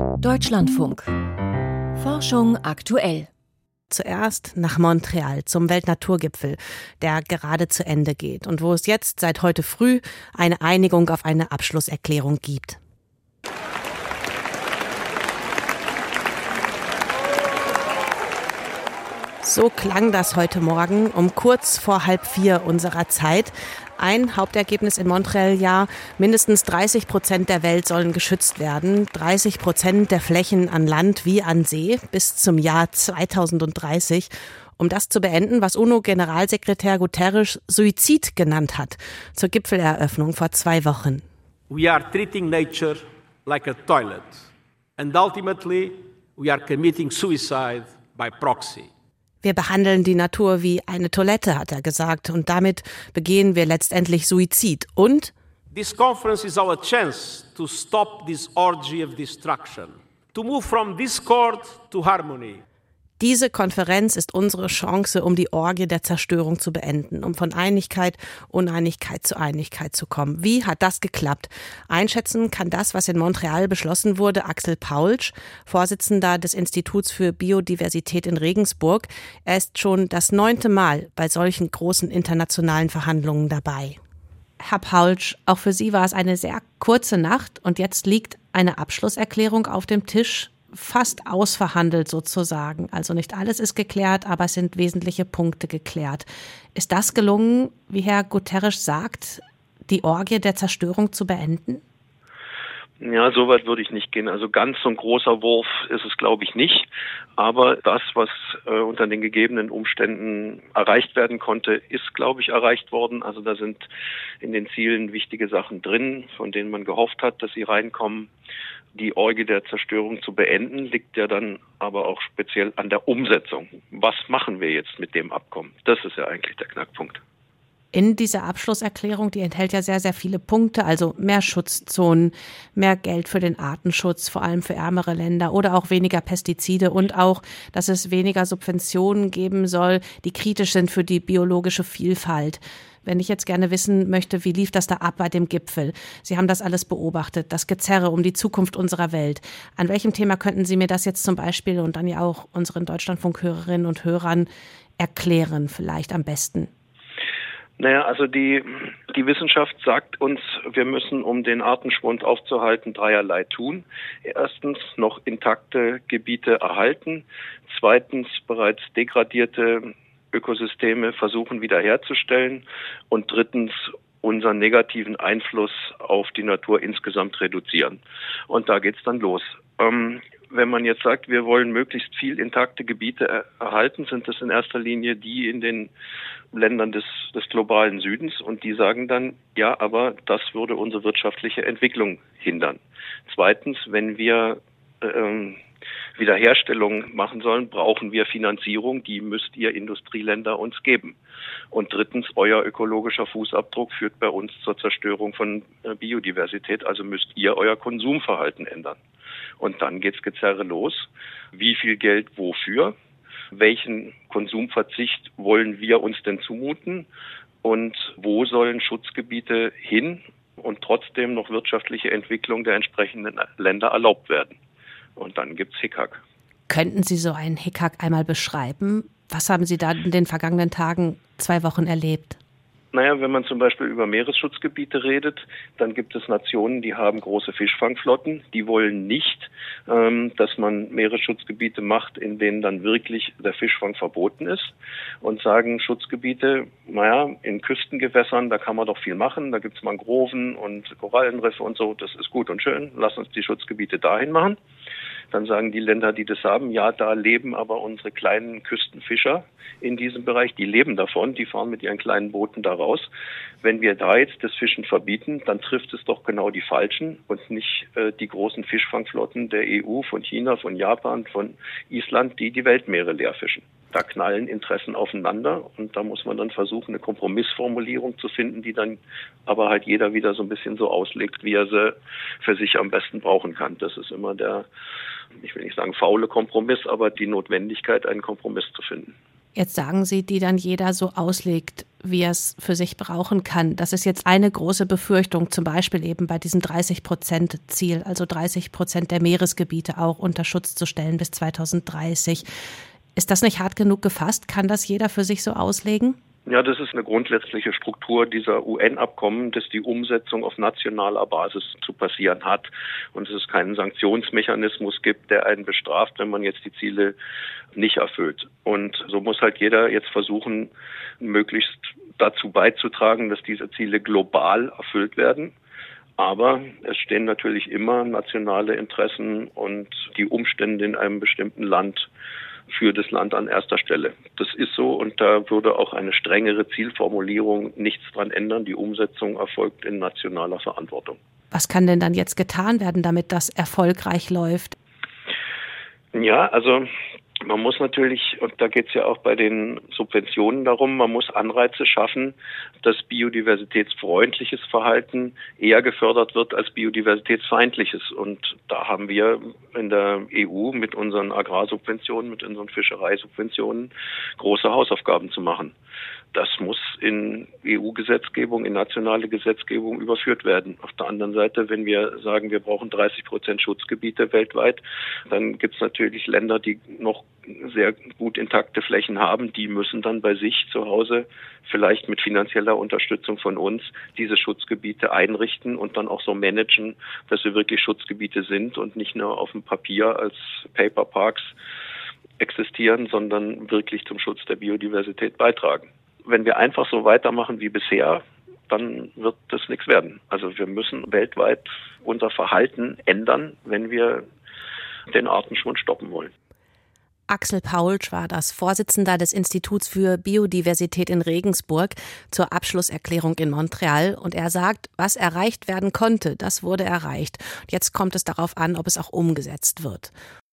Deutschlandfunk. Forschung aktuell. Zuerst nach Montreal zum Weltnaturgipfel, der gerade zu Ende geht und wo es jetzt seit heute früh eine Einigung auf eine Abschlusserklärung gibt. So klang das heute Morgen um kurz vor 3:30 unserer Zeit. Ein Hauptergebnis in Montreal, ja, mindestens 30% der Welt sollen geschützt werden. 30% der Flächen an Land wie an See bis zum Jahr 2030. Um das zu beenden, was UNO-Generalsekretär Guterres Suizid genannt hat, zur Gipfeleröffnung vor 2 Wochen. We are treating nature like a toilet. And ultimately, we are committing suicide by proxy. Wir behandeln die Natur wie eine Toilette, hat er gesagt, und damit begehen wir letztendlich Suizid. Und This conference is our chance to stop this orgy of destruction, to move from discord to harmony. diese Konferenz ist unsere Chance, um die Orgie der Zerstörung zu beenden, um von Einigkeit, Uneinigkeit zu Einigkeit zu kommen. Wie hat das geklappt? Einschätzen kann das, was in Montreal beschlossen wurde, Axel Paultsch, Vorsitzender des Instituts für Biodiversität in Regensburg. Er ist schon das 9. Mal bei solchen großen internationalen Verhandlungen dabei. Herr Paultsch, auch für Sie war es eine sehr kurze Nacht und jetzt liegt eine Abschlusserklärung auf dem Tisch, fast ausverhandelt sozusagen. Also nicht alles ist geklärt, aber es sind wesentliche Punkte geklärt. Ist das gelungen, wie Herr Guterres sagt, die Orgie der Zerstörung zu beenden? Ja, so weit würde ich nicht gehen. Also ganz so ein großer Wurf ist es, glaube ich, nicht. Aber das, was unter den gegebenen Umständen erreicht werden konnte, ist, glaube ich, erreicht worden. Also da sind in den Zielen wichtige Sachen drin, von denen man gehofft hat, dass sie reinkommen. Die Orgie der Zerstörung zu beenden, liegt ja dann aber auch speziell an der Umsetzung. Was machen wir jetzt mit dem Abkommen? Das ist ja eigentlich der Knackpunkt. In dieser Abschlusserklärung, die enthält ja sehr, sehr viele Punkte, also mehr Schutzzonen, mehr Geld für den Artenschutz, vor allem für ärmere Länder oder auch weniger Pestizide und auch, dass es weniger Subventionen geben soll, die kritisch sind für die biologische Vielfalt. Wenn ich jetzt gerne wissen möchte, wie lief das da ab bei dem Gipfel? Sie haben das alles beobachtet, das Gezerre um die Zukunft unserer Welt. An welchem Thema könnten Sie mir das jetzt zum Beispiel und dann ja auch unseren Deutschlandfunk-Hörerinnen und Hörern erklären, vielleicht am besten? Naja, also die Wissenschaft sagt uns, wir müssen, um den Artenschwund aufzuhalten, dreierlei tun. Erstens noch intakte Gebiete erhalten. Zweitens bereits degradierte Ökosysteme versuchen wiederherzustellen. Und drittens unseren negativen Einfluss auf die Natur insgesamt reduzieren. Und da geht's dann los. Wenn man jetzt sagt, wir wollen möglichst viel intakte Gebiete erhalten, sind das in erster Linie die in den Ländern des globalen Südens und die sagen dann, ja, aber das würde unsere wirtschaftliche Entwicklung hindern. Zweitens, wenn wir Wiederherstellung machen sollen, brauchen wir Finanzierung, die müsst ihr Industrieländer uns geben. Und drittens, euer ökologischer Fußabdruck führt bei uns zur Zerstörung von Biodiversität, also müsst ihr euer Konsumverhalten ändern. Und dann geht's Gezerre los. Wie viel Geld wofür? Welchen Konsumverzicht wollen wir uns denn zumuten? Und wo sollen Schutzgebiete hin und trotzdem noch wirtschaftliche Entwicklung der entsprechenden Länder erlaubt werden? Und dann gibt's Hickhack. Könnten Sie so einen Hickhack einmal beschreiben? Was haben Sie da in den vergangenen Tagen, 2 Wochen erlebt? Naja, wenn man zum Beispiel über Meeresschutzgebiete redet, dann gibt es Nationen, die haben große Fischfangflotten. Die wollen nicht, dass man Meeresschutzgebiete macht, in denen dann wirklich der Fischfang verboten ist und sagen, Schutzgebiete, naja, in Küstengewässern, da kann man doch viel machen. Da gibt's Mangroven und Korallenriffe und so. Das ist gut und schön. Lass uns die Schutzgebiete dahin machen. Dann sagen die Länder, die das haben, ja, da leben aber unsere kleinen Küstenfischer in diesem Bereich, die leben davon, die fahren mit ihren kleinen Booten da raus. Wenn wir da jetzt das Fischen verbieten, dann trifft es doch genau die Falschen und nicht die großen Fischfangflotten der EU, von China, von Japan, von Island, die die Weltmeere leer fischen. Da knallen Interessen aufeinander und da muss man dann versuchen, eine Kompromissformulierung zu finden, die dann aber halt jeder wieder so ein bisschen so auslegt, wie er sie für sich am besten brauchen kann. Das ist immer der, ich will nicht sagen faule Kompromiss, aber die Notwendigkeit, einen Kompromiss zu finden. Jetzt sagen Sie, die dann jeder so auslegt, wie er es für sich brauchen kann. Das ist jetzt eine große Befürchtung, zum Beispiel eben bei diesem 30%-Ziel, also 30% der Meeresgebiete auch unter Schutz zu stellen bis 2030. Ist das nicht hart genug gefasst? Kann das jeder für sich so auslegen? Ja, das ist eine grundsätzliche Struktur dieser UN-Abkommen, dass die Umsetzung auf nationaler Basis zu passieren hat und dass es keinen Sanktionsmechanismus gibt, der einen bestraft, wenn man jetzt die Ziele nicht erfüllt. Und so muss halt jeder jetzt versuchen, möglichst dazu beizutragen, dass diese Ziele global erfüllt werden. Aber es stehen natürlich immer nationale Interessen und die Umstände in einem bestimmten Land für das Land an erster Stelle. Das ist so und da würde auch eine strengere Zielformulierung nichts dran ändern. Die Umsetzung erfolgt in nationaler Verantwortung. Was kann denn dann jetzt getan werden, damit das erfolgreich läuft? Ja, also man muss natürlich, und da geht es ja auch bei den Subventionen darum, man muss Anreize schaffen, dass biodiversitätsfreundliches Verhalten eher gefördert wird als biodiversitätsfeindliches. Und da haben wir in der EU mit unseren Agrarsubventionen, mit unseren Fischereisubventionen große Hausaufgaben zu machen. Das muss in EU-Gesetzgebung, in nationale Gesetzgebung überführt werden. Auf der anderen Seite, wenn wir sagen, wir brauchen 30% Schutzgebiete weltweit, dann gibt es natürlich Länder, die noch sehr gut intakte Flächen haben. Die müssen dann bei sich zu Hause vielleicht mit finanzieller Unterstützung von uns diese Schutzgebiete einrichten und dann auch so managen, dass sie wirklich Schutzgebiete sind und nicht nur auf dem Papier als Paper Parks existieren, sondern wirklich zum Schutz der Biodiversität beitragen. Wenn wir einfach so weitermachen wie bisher, dann wird das nichts werden. Also wir müssen weltweit unser Verhalten ändern, wenn wir den Artenschwund stoppen wollen. Axel Paulsch war das Vorsitzender des Instituts für Biodiversität in Regensburg zur Abschlusserklärung in Montreal. Und er sagt, was erreicht werden konnte, das wurde erreicht. Jetzt kommt es darauf an, ob es auch umgesetzt wird.